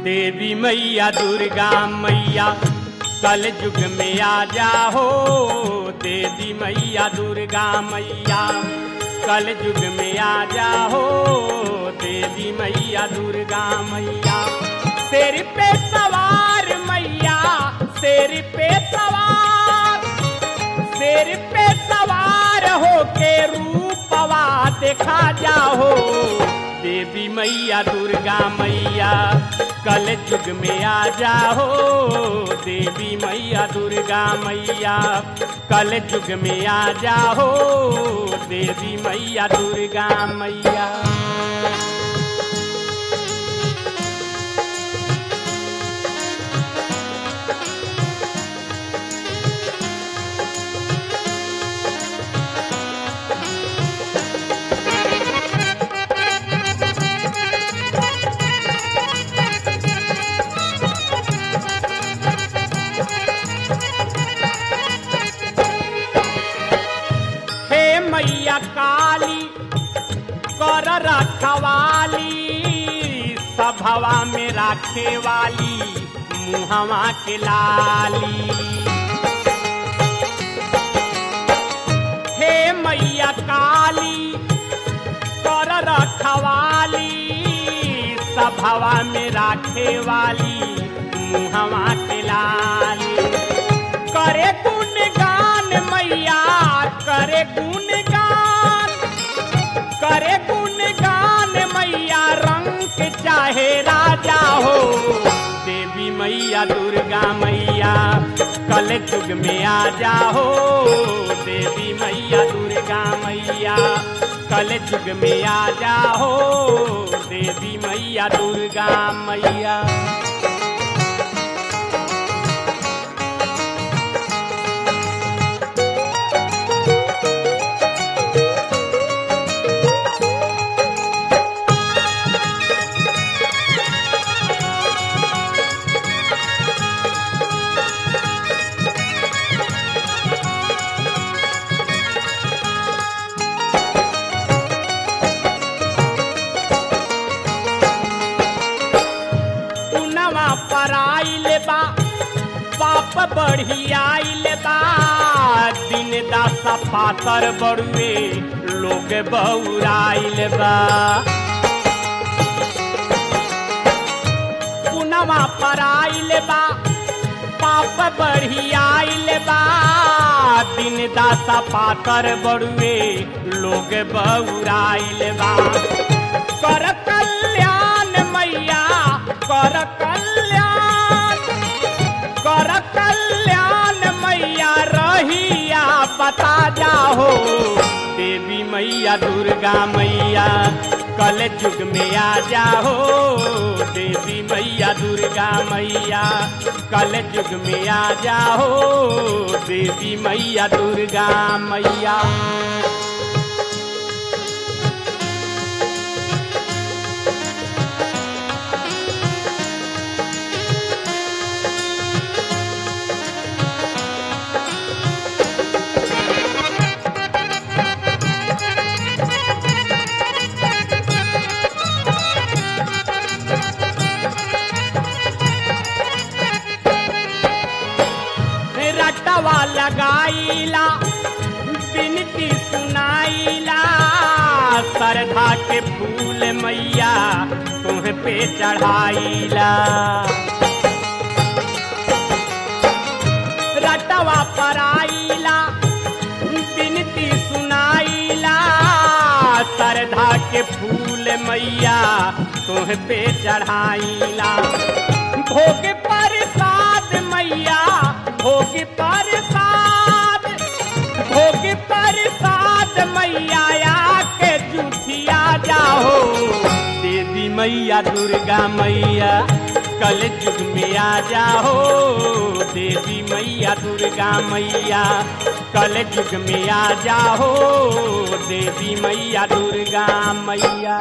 देवी मैया दुर्गा मैया कल युग में आ जाओ। देवी मैया दुर्गा मैया कल युग में आ जाओ। देवी मैया दुर्गा मैया शेर पे सवार मैया, शेर पे सवार होके रूपवा देखा जाओ। देवी मैया दुर्गा मैया कल युग में आ जाओ। देवी मैया दुर्गा मैया कल युग में आ जाओ। देवी मैया दुर्गा मैया मैया काली कर रखवाली, सभवा में राखे वाली मुहवा के लाली। हे मैया काली कर रखवाली, सभवा में राखे वाली मुहवा के लाली। करे गुणगान मैया करे गुणगान मैया रंग चाहे राजा हो। देवी मैया दुर्गा मैया कल युग में आ जाओ। देवी मैया दुर्गा मैया कल युग में आ जाओ। देवी मैया दुर्गा मैया पराइल बा पाप बढ़ी आइल बा। दिन दासा पातर बड़ुए लोग बौराइल बा। पुनवा पराइल बा पाप बढ़ी आइल बा। दिन दासा पातर बड़ुए लोग बौराइल बा। कर कल्याण मैया कर कल्याण मैया रहिया बता जाओ। देवी मैया दुर्गा मैया कल युग में आ जाओ। देवी मैया दुर्गा मैया कल युग में आ जाओ। देवी मैया दुर्गा मैया रटवा लगाईला बिनती सुनाईला। श्रद्धा के फूल मैया तुह पे चढ़ाईला। रटवा पराईला बिनती सुनाईला। श्रद्धा के फूल मैया तुह पे चढ़ाईला। भोग प्रसाद मैया भोग प्रसाद मैया आके जूठिया जाओ। देवी मैया दुर्गा मैया कल युग में आ जाओ। देवी मैया दुर्गा मैया कल युग में आ जाओ। देवी मैया दुर्गा मैया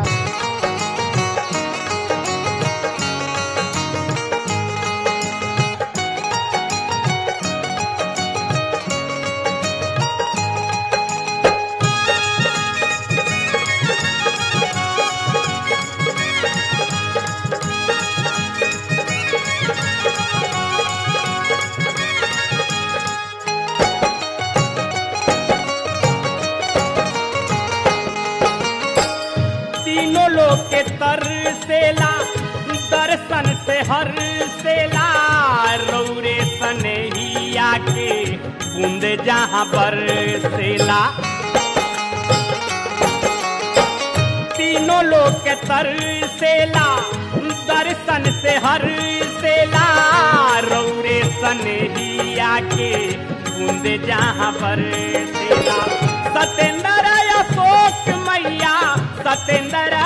दर्शन से हर सेला रौरे सनेहिया के बूंद जहाँ पर सेला तीनों लोग के तरसेला दर्शन से हर सेला रौरे सनेहिया के बूंद जहाँ पर सेला सतेंद्र अशोक मैया सतेंद्र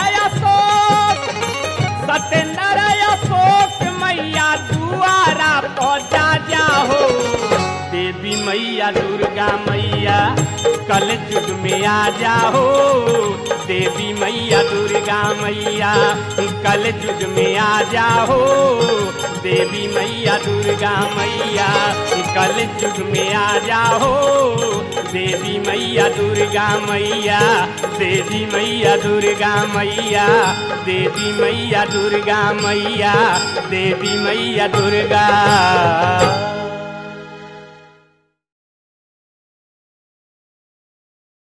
अशोक मैया दुआरा पहुँचा जाओ देवी मैया दुर्गा मैया कल युग में आ जाओ देवी मैया दुर्गा मैया कल युग में आ जाओ देवी मैया दुर्गा मैया कल युग में आ जाओ देवी मैया दुर्गा मैया देवी मैया दुर्गा मैया देवी मैया दुर्गा मैया देवी मैया दुर्गा